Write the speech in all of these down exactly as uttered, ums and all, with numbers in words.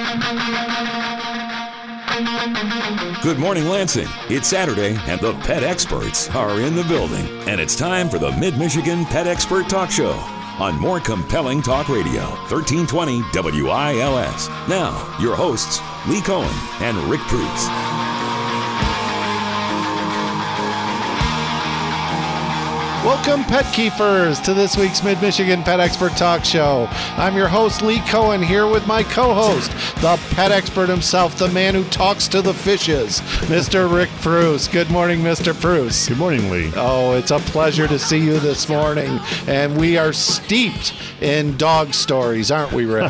Good morning, Lansing. It's Saturday, and the pet experts are in the building. And it's time for the Mid-Michigan Pet Expert Talk Show on More Compelling Talk Radio, thirteen twenty W I L S. Now, your hosts, Lee Cohen and Rick Pruse. Welcome, pet keepers, to this week's Mid-Michigan Pet Expert Talk Show. I'm your host, Lee Cohen, here with my co-host, the pet expert himself, the man who talks to the fishes, Mister Rick Pruse. Good morning, Mister Pruse. Good morning, Lee. Oh, it's a pleasure to see you this morning. And we are steeped in dog stories, aren't we, Rick?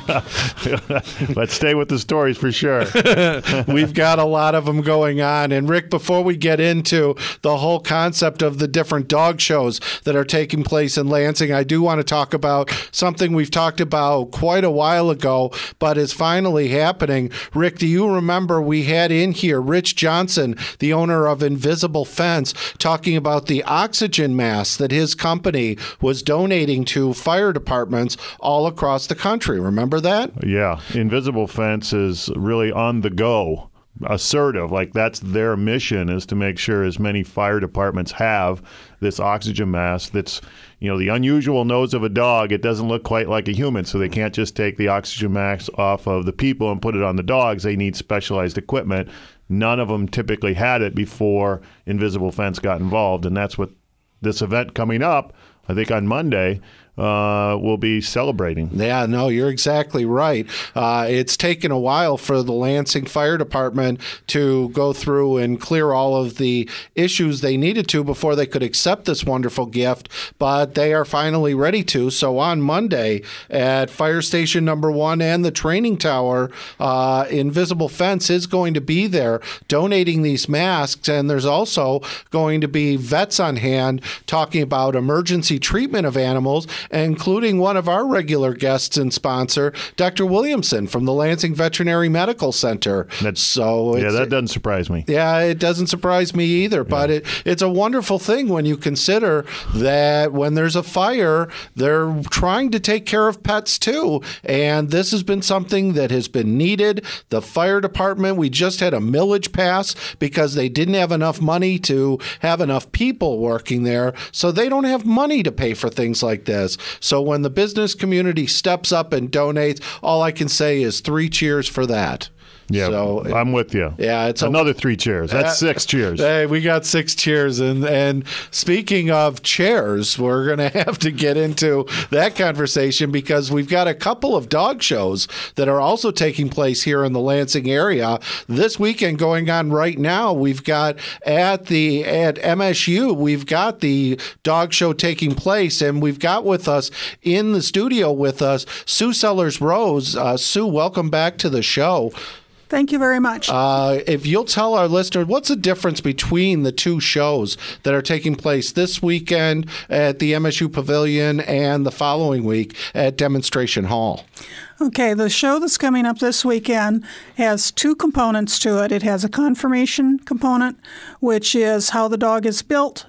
Let's stay with the stories for sure. We've got a lot of them going on. And Rick, before we get into the whole concept of the different dog shows that are taking place in Lansing, I do want to talk about something we've talked about quite a while ago, but is finally happening. Rick, do you remember we had in here Rich Johnson, the owner of Invisible Fence, talking about the oxygen masks that his company was donating to fire departments all across the country. Remember that? Yeah. Invisible Fence is really on the go. Assertive, like that's their mission, is to make sure as many fire departments have this oxygen mask that's, you know, the unusual nose of a dog. It doesn't look quite like a human, so they can't just take the oxygen mask off of the people and put it on the dogs. They need specialized equipment. None of them typically had it before Invisible Fence got involved, and that's what this event coming up, I think on Monday, Uh, we'll be celebrating. Yeah, no, you're exactly right. Uh, it's taken a while for the Lansing Fire Department to go through and clear all of the issues they needed to before they could accept this wonderful gift, but they are finally ready to. So on Monday at Fire Station Number One and the Training Tower, uh, Invisible Fence is going to be there donating these masks, and there's also going to be vets on hand talking about emergency treatment of animals, including one of our regular guests and sponsor, Doctor Williamson from the Lansing Veterinary Medical Center. That's, so yeah, that doesn't surprise me. Yeah, it doesn't surprise me either, but yeah. it, it's a wonderful thing when you consider that when there's a fire, they're trying to take care of pets too, and this has been something that has been needed. The fire department, we just had a millage pass because they didn't have enough money to have enough people working there, so they don't have money to pay for things like this. So when the business community steps up and donates, all I can say is three cheers for that. Yeah, so, I'm with you. Yeah, it's another a, three cheers. That's uh, six cheers. Hey, we got six cheers. And, and speaking of chairs, we're going to have to get into that conversation because we've got a couple of dog shows that are also taking place here in the Lansing area this weekend going on right now. We've got at the at M S U, we've got the dog show taking place, and we've got with us in the studio with us Sue Sellers-Rose. Uh, Sue, welcome back to the show. Thank you very much. Uh, if you'll tell our listeners, what's the difference between the two shows that are taking place this weekend at the M S U Pavilion and the following week at Demonstration Hall? Okay, the show that's coming up this weekend has two components to it. It has a conformation component, which is how the dog is built.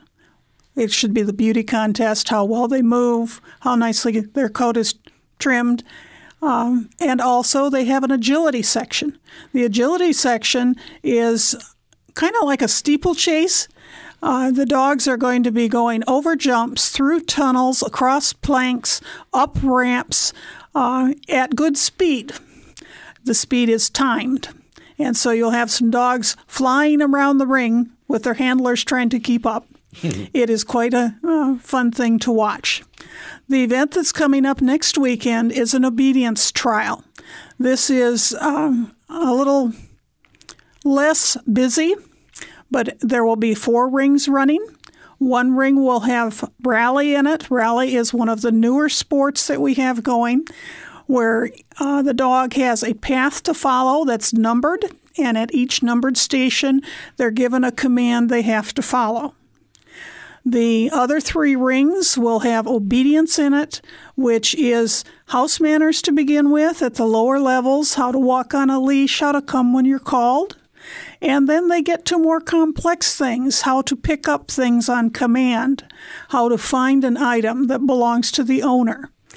It should be the beauty contest, how well they move, how nicely their coat is trimmed. Um, and also they have an agility section. The agility section is kind of like a steeplechase. Uh, the dogs are going to be going over jumps, through tunnels, across planks, up ramps uh, at good speed. The speed is timed. And so you'll have some dogs flying around the ring with their handlers trying to keep up. It is quite a uh, fun thing to watch. The event that's coming up next weekend is an obedience trial. This is um, a little less busy, but there will be four rings running. One ring will have rally in it. Rally is one of the newer sports that we have going, where uh, the dog has a path to follow that's numbered, and at each numbered station, they're given a command they have to follow. The other three rings will have obedience in it, which is house manners to begin with at the lower levels, how to walk on a leash, how to come when you're called. And then they get to more complex things, how to pick up things on command, how to find an item that belongs to the owner.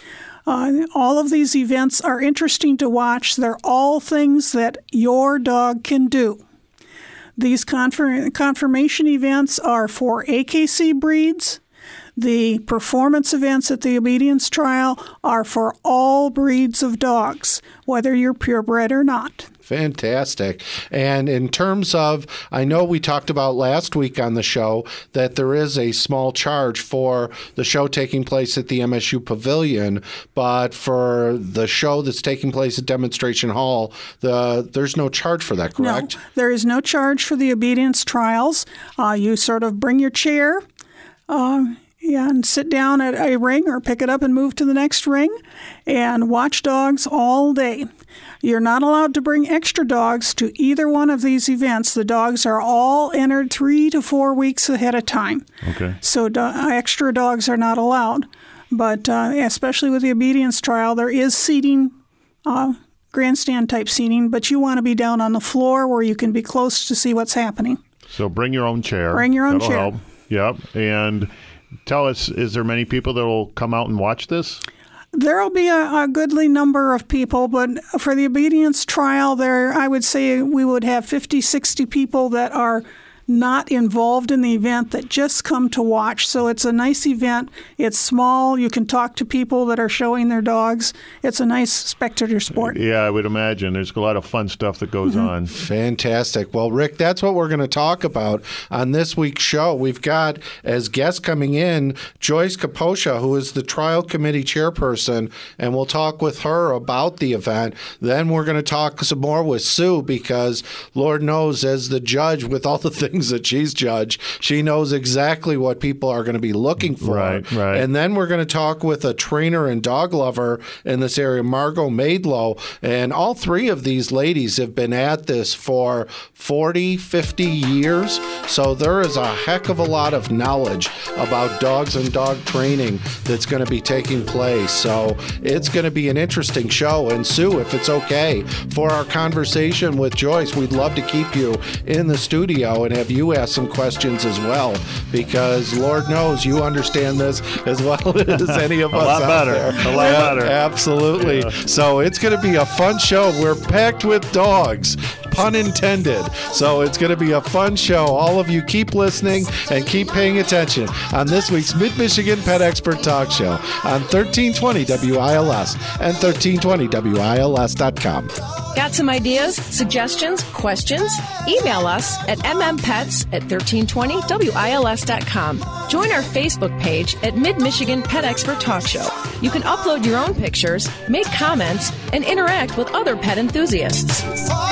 Uh, all of these events are interesting to watch. They're all things that your dog can do. These confirm- confirmation events are for A K C breeds. The performance events at the obedience trial are for all breeds of dogs, whether you're purebred or not. Fantastic. And in terms of, I know we talked about last week on the show that there is a small charge for the show taking place at the M S U Pavilion, but for the show that's taking place at Demonstration Hall, the there's no charge for that, correct? No, there is no charge for the obedience trials. Uh, you sort of bring your chair, uh, Yeah, and sit down at a ring or pick it up and move to the next ring and watch dogs all day. You're not allowed to bring extra dogs to either one of these events. The dogs are all entered three to four weeks ahead of time. Okay. So do- extra dogs are not allowed. But uh, especially with the obedience trial, there is seating, uh, grandstand type seating, but you want to be down on the floor where you can be close to see what's happening. So bring your own chair. Bring your own That'll chair. Help. Yep. And tell us, is there many people that will come out and watch this? There will be a, a goodly number of people, but for the obedience trial, there I would say we would have fifty, sixty people that are not involved in the event that just come to watch. So it's a nice event. It's small. You can talk to people that are showing their dogs. It's a nice spectator sport. Yeah, I would imagine. There's a lot of fun stuff that goes Mm-hmm. on. Fantastic. Well, Rick, that's what we're going to talk about on this week's show. We've got as guest coming in Joyce Kaposha, who is the trial committee chairperson, and we'll talk with her about the event. Then we're going to talk some more with Sue because Lord knows, as the judge with all the things that she's judged, she knows exactly what people are going to be looking for. Right, right. And then we're going to talk with a trainer and dog lover in this area, Margot Maidlow. And all three of these ladies have been at this for forty, fifty years. So there is a heck of a lot of knowledge about dogs and dog training that's going to be taking place. So it's going to be an interesting show. And Sue, if it's okay, for our conversation with Joyce, we'd love to keep you in the studio and have you ask some questions as well, because Lord knows you understand this as well as any of A us lot out better. there. A lot Yeah, better. Absolutely. Yeah. So it's going to be a fun show. We're packed with dogs, pun intended. So it's going to be a fun show. All of you keep listening and keep paying attention on this week's Mid-Michigan Pet Expert Talk Show on thirteen twenty W I L S and thirteen twenty W I L S dot com. Got some ideas, suggestions, questions? Email us at m m pets at thirteen twenty W I L S dot com. Join our Facebook page at Mid-Michigan Pet Expert Talk Show. You can upload your own pictures, make comments, and interact with other pet enthusiasts.